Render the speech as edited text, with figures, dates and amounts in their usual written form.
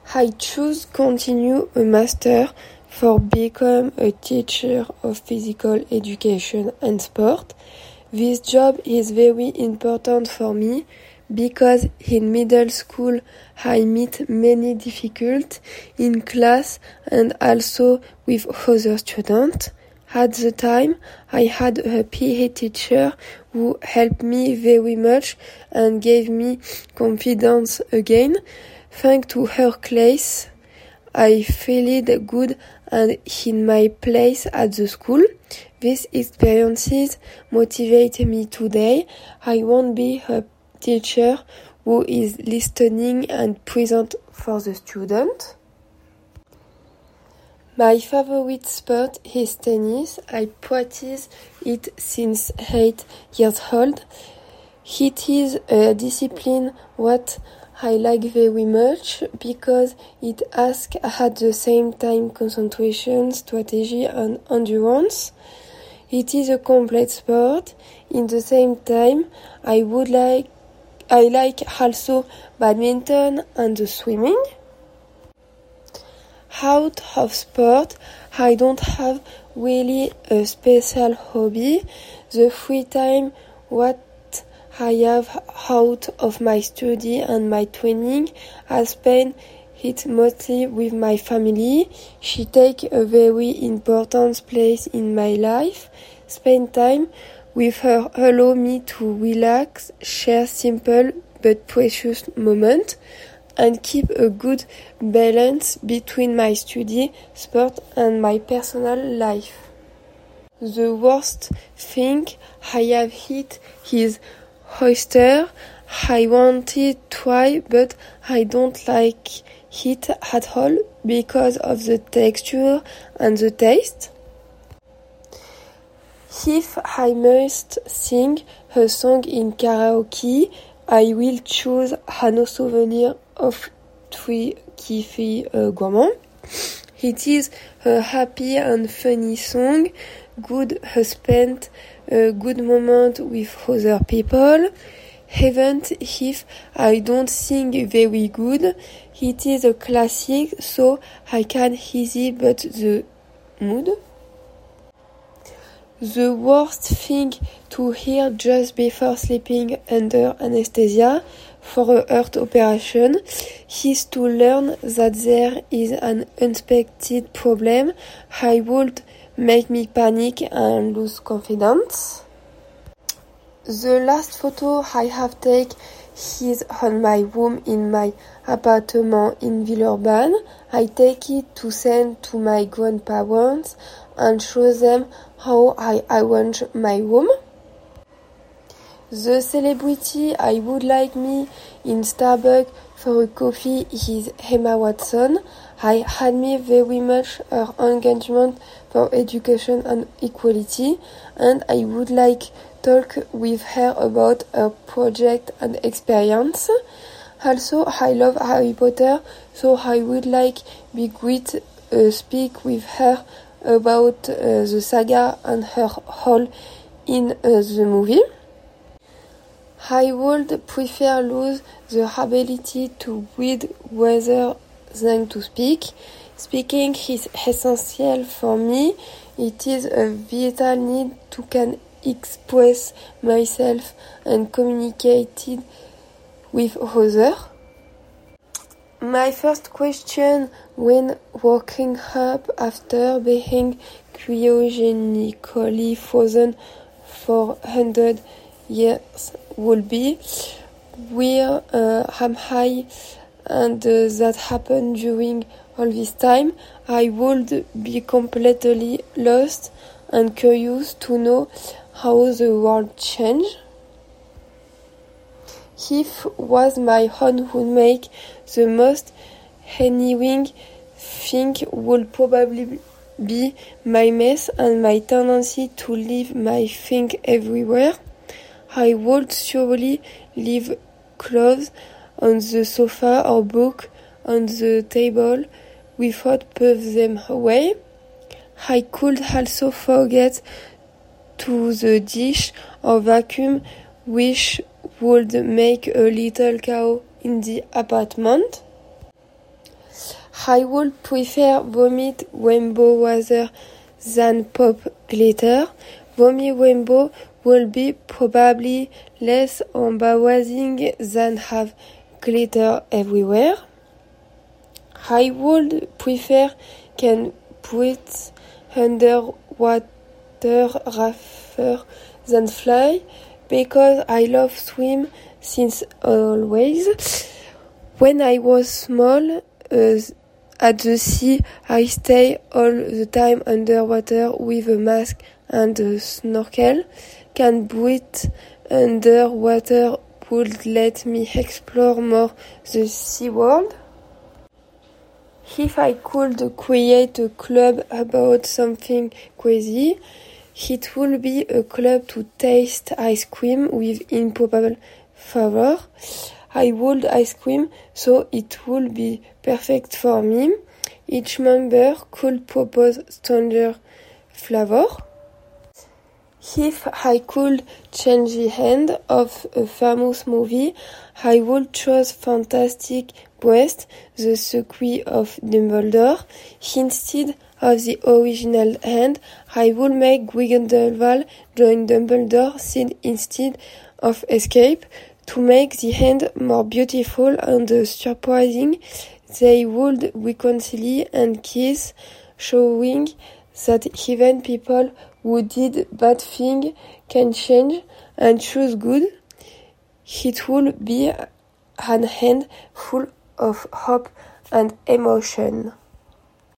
I choose continue a master for become a teacher of physical education and sport. This job is very important for me because in middle school I meet many difficulties in class and also with other students. At the time, I had a PE teacher who helped me very much and gave me confidence again. Thanks to her class, I felt good and in my place at the school. These experiences motivate me today. I won't be a teacher who is listening and present for the student. My favorite sport is tennis. I practice it since 8 years old. It is a discipline what I like very much because it asks at the same time concentration, strategy and endurance. It is a complete sport. In the same time, I like also badminton and the swimming. Out of sport, I don't have really a special hobby. The free time what I have out of my study and my training, I spend it mostly with my family. She takes a very important place in my life. Spend time with her allow me to relax, share simple but precious moments, and keep a good balance between my study, sport and my personal life. The worst thing I have eaten is oyster. I wanted to try, but I don't like it at all because of the texture and the taste. If I must sing a song in karaoke, I will choose Un souvenir of Three Kify Gourmand. It is a happy and funny song, good spent a good moment with other people. Even if I don't sing very good, it is a classic, so I can easy but the mood. The worst thing to hear just before sleeping under anesthesia for a heart operation is to learn that there is an unexpected problem. I would make me panic and lose confidence. The last photo I have taken is on my room in my apartment in Villeurbanne. I take it to send to my grandparents and show them how I arrange my room. The celebrity I would like me in Starbucks for a coffee is Emma Watson. I admire very much her engagement for education and equality, and I would like talk with her about her project and experience. Also, I love Harry Potter, so I would like be great speak with her about the saga and her role in the movie. I would prefer lose the ability to read rather than to speak. Speaking is essential for me. It is a vital need to can express myself and communicate with others. My first question when waking up after being cryogenically frozen for 100 years would be, where am I and that happened during all this time? I would be completely lost and curious to know how the world changed. If was my own would make the most annoying thing would probably be my mess and my tendency to leave my things everywhere. I would surely leave clothes on the sofa or book on the table without put them away. I could also forget to the dish or vacuum, which would make a little chaos in the apartment. I would prefer vomit rainbow rather than pop glitter. Vomit rainbow will be probably less embarrassing than have glitter everywhere. I would prefer can breathe underwater rather than fly because I love swim since always. When I was small, at the sea, I stay all the time underwater with a mask and a snorkel. Can breathe underwater would let me explore more the sea world. If I could create a club about something crazy, it would be a club to taste ice cream with improbable flavor. I would ice cream, so it would be perfect for me. Each member could propose stranger flavor. If I could change the end of a famous movie, I would choose Fantastic Beasts, The Secret of Dumbledore. Instead of the original end, I would make Grindelwald join Dumbledore instead of escape. To make the end more beautiful and surprising, they would reconcile and kiss, showing that even people who did bad things can change and choose good. It would be an end full of hope and emotion.